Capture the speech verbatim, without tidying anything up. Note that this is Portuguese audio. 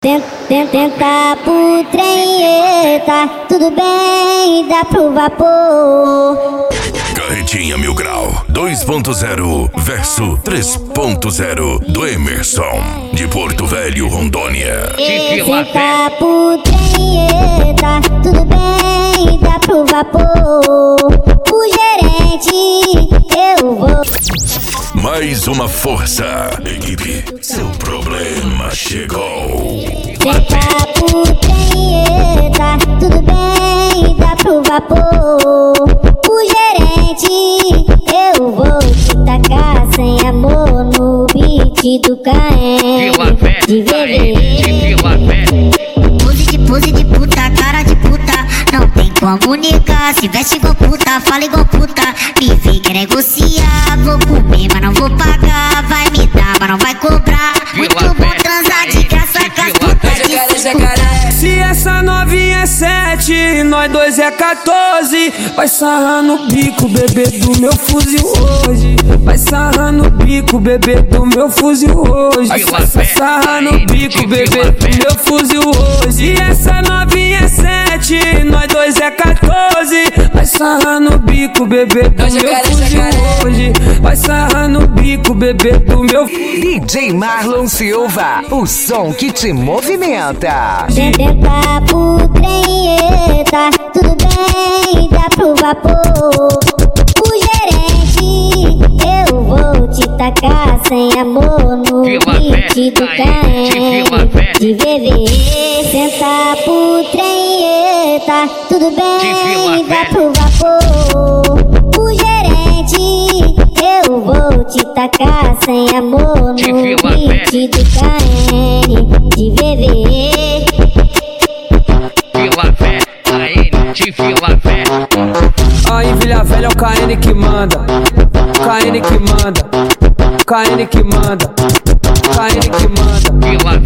Tenta pro trem, eita, tudo bem, dá pro vapor. Carretinha Mil Grau dois ponto zero verso três ponto zero do Emerson, de Porto Velho, Rondônia. Tenta pro trem, eita, tudo bem, dá pro vapor. O gerente, eu vou. Mais uma força, equipe, seu problema chegou. Tenta pro trem, eita, tudo bem, dá pro vapor. O gerente, eu vou te tacar sem amor no beat do Caem. De bebê. Pose de pose de puta, cara de puta, não tem como negar. Se veste igual puta, fala igual puta, me vem que negociar. Vou comer, mas não vou pagar. Vai me dar, mas não vai cobrar. Muito bom transar de graça com as putas de cinco. Se essa novinha é sete, nós dois é quatorze. Vai sarrar no bico, bebê do meu fuzil hoje. Vai sarrar no bico, bebê do meu fuzil hoje. Vai sarrar no bico, bebê do meu fuzil hoje. Se essa novinha é sete, nós dois é quatorze. Vai sarrar no bico, bebê do meu fuzil hoje. Vai sarrar no bico, bebê do meu. D J Marlon Silva, o som que te movimenta. Tenta pro trem, eita, tudo bem, dá pro vapor. O gerente, eu vou te tacar sem amor no beat do Caem. De bebê. Tenta pro trem, eita, tudo bem, dá pro vapor. O gerente, eu vou te tacar sem amor no beat do Caem. De bebê. Vila Velha, K N de Vila Velha. Aí em Vila Velha é o K N que manda, K N que manda, K N que manda, K N que manda. Vila